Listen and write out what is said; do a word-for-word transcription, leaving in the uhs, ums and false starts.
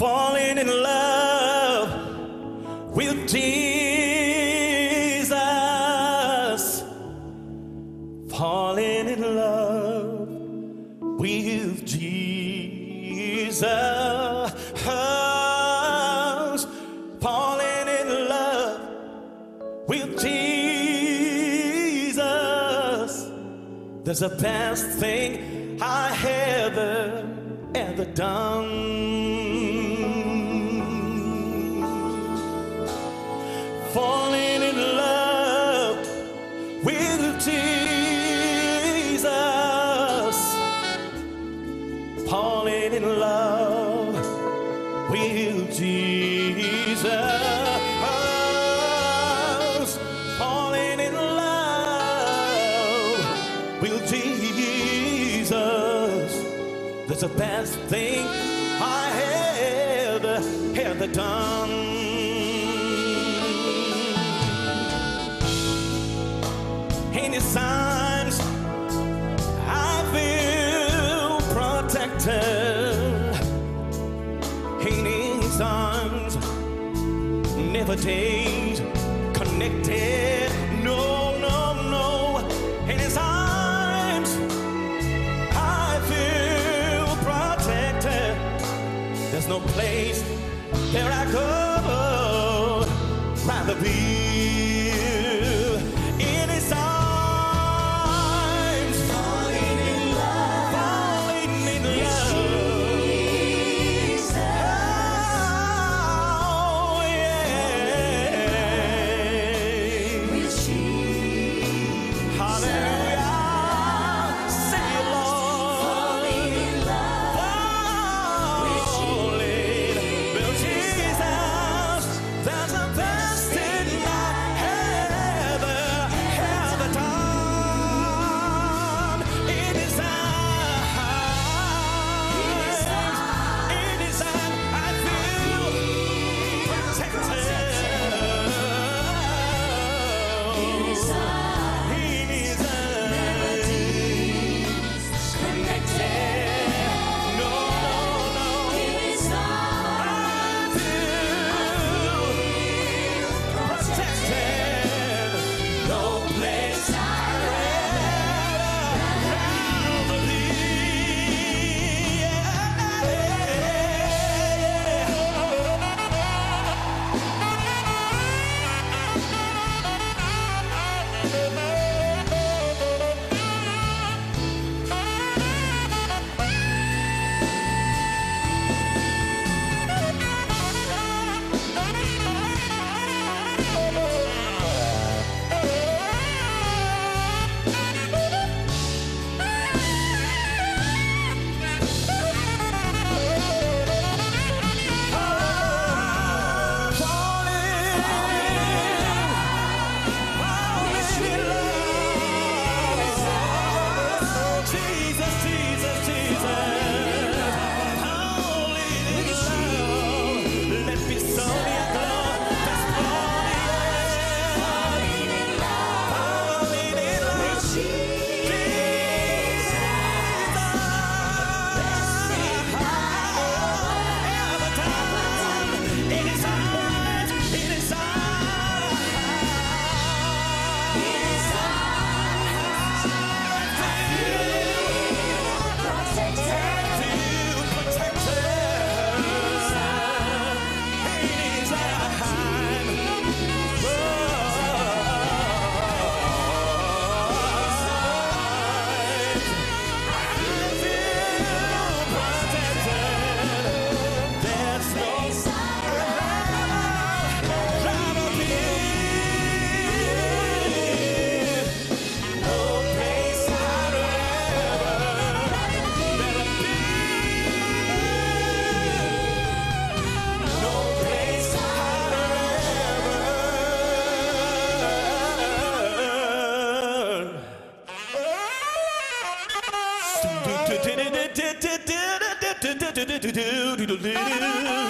falling in love with Jesus, falling in love with Jesus, falling in love with Jesus. That's the best thing I ever, ever done. Falling in love with Jesus, falling in love with Jesus, falling in love with Jesus. That's the best thing I ever, ever done. In His arms I feel protected. In His arms, never days connected. No, no, no. In His arms I feel protected. There's no place where I go rather be. In His arms, falling in love, falling in love with Jesus. Oh, yeah. With Jesus. Hallelujah. Say it, Lord. Falling in love with Jesus. That's the best thing I ever, ever done. In His arms, in His arms, I feel protected. In His arms, connected. No, no, no. In His arms, I feel protected. No place I'd rather be. Jesus, Jesus, Jesus. Falling in love. Let me show you love that's falling in love. Falling in love with Jesus. Ever done. In His arms, in His arms, in His arms, I feel protected. Feel protected. In His arms. Do do do do do do do do do do do do do do do.